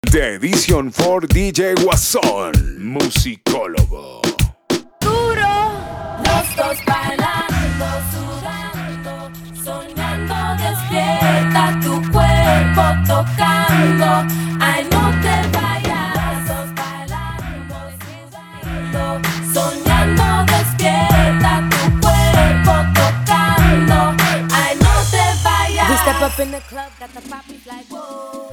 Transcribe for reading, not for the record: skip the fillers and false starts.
The Edition for DJ Guasón, musicólogo. Duro, los dos bailando, sudando, soñando, despierta tu cuerpo tocando. Ay, no te vayas, los dos bailando, sudando, soñando, despierta tu cuerpo tocando. Ay, no te vayas. We step up in the club, got the poppies like whoa.